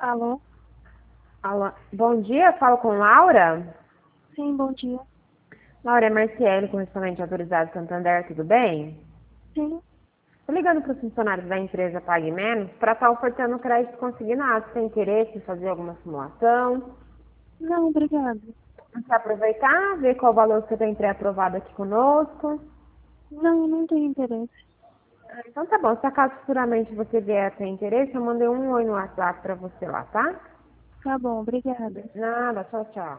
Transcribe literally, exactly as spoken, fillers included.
Alô? Alô, bom dia, falo com Laura. Sim, bom dia. Laura, é Marciele, correspondente autorizado Santander, tudo bem? Sim. Tô ligando para os funcionários da empresa Pague Menos para estar ofertando crédito consignado. Você tem interesse em fazer alguma simulação? Não, obrigada. Quer aproveitar, ver qual valor você tem pré-aprovado aqui conosco? Não, não tenho interesse. Ah, então tá bom, se acaso futuramente você vier a ter interesse, eu mandei um oi no WhatsApp para você lá, tá? Tá bom, obrigada. Nada, tchau, tchau.